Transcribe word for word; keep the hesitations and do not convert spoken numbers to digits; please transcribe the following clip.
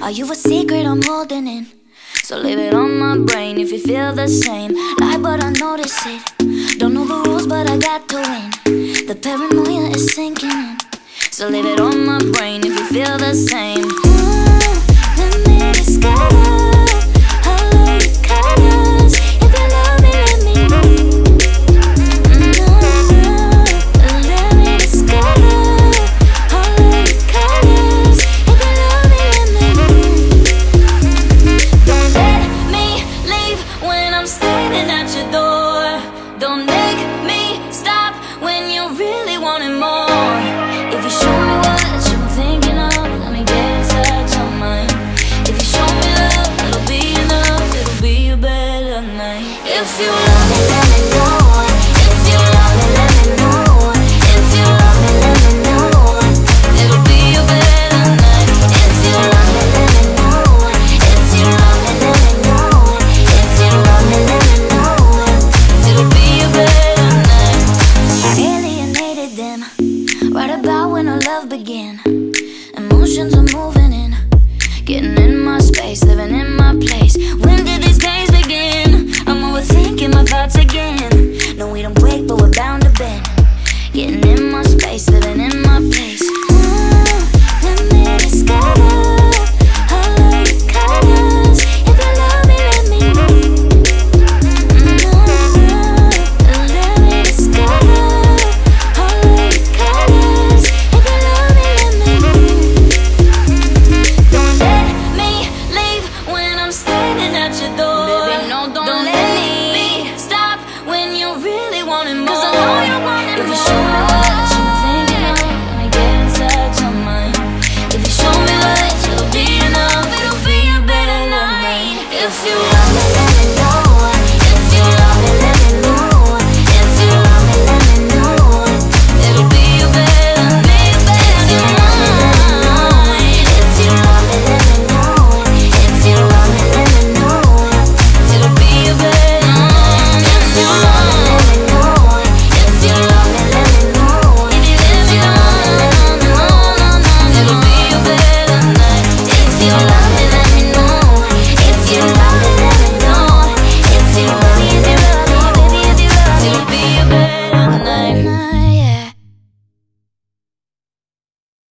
Are you a secret I'm holding in? So leave it on my brain if you feel the same. Lie but I notice it. Don't know the rules but I got to win. The paranoia is sinking in. So leave it on my brain if you feel the same. Mm, let me discover how low your colors. If you love me, let me know. Mm, let me discover how low your colors. If you love me, let me know. Don't let me leave when I'm standing at your door. Don't make me stop when you really wanting more. If you show me what you're thinking of, let me get inside your mind. If you show me love, it'll be enough, it'll be a better night. If you